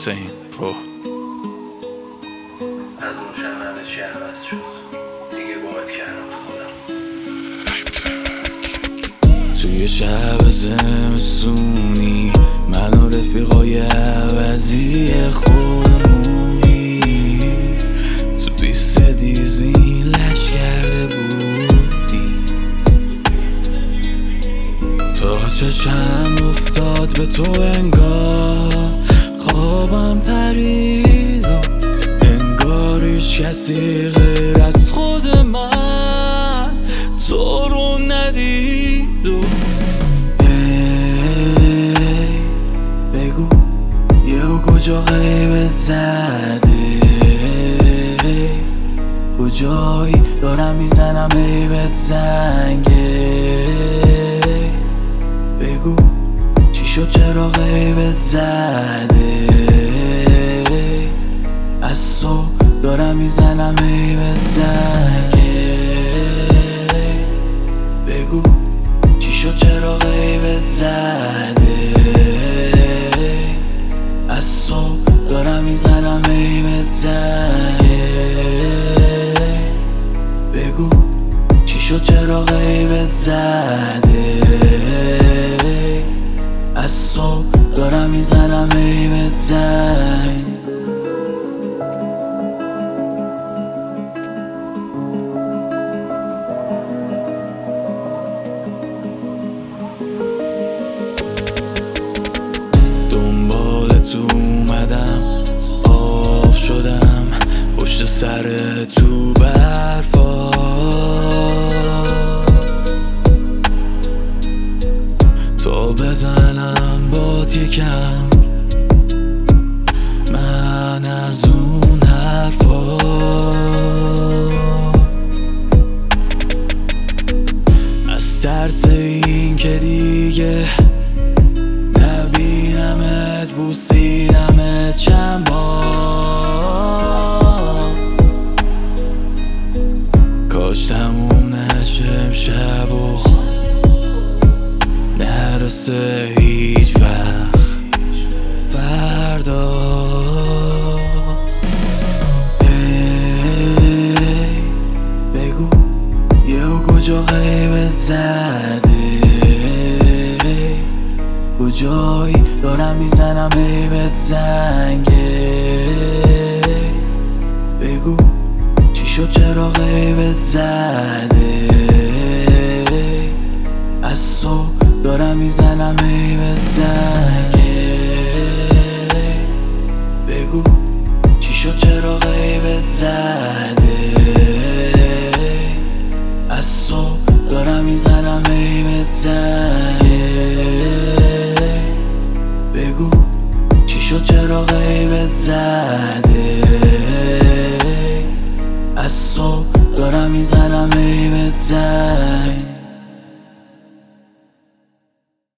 مثل این رو. از اون شب همه چی عوض شد، دیگه باید کردم خودم. توی شب زمستونی من و رفیقای عوضی خودمونی تو بیست دیزین لش کرده بودی، تا چشم افتاد به تو انگار خوابم پرید و انگار هیچ کسی غیر از خود من تو رو ندید و بگو یهو کجا غیبت زده، کجایی دارم میزنم عیبت زنگه، بگو چی شد چرا غیبت زده، از تو دارم میزنم عیبت زنگه، بگو چی شد چرا غیبت زده، از تو دارم میزنم عیبت زنگه، بگو چی شد چرا غیبت زده، از تو دارم میزنم عیبت زنگه. دنبالت اومدم آب شدم پشت سر تو برفا، تا بزنم بات یکم من از اون حرفا، از ترس این که دیگه نبینمت بوسیدمت چند بار، کاش تموم نشه امشب و نرسه هیچ وقت فردا، بگو یهو کجا غیبت زده، کجایی دارم میزنم عیبت زنگه، بگو چی شد چرا غیبت زده، از تو دارم میزنم عیبت زنگه، بگو چی شد چرا غیبت زده، از تو دارم میزنم عیبت زنگه، بگو چی شد چرا غیبت زده، از تو دارم میزنم عیبت زنگه.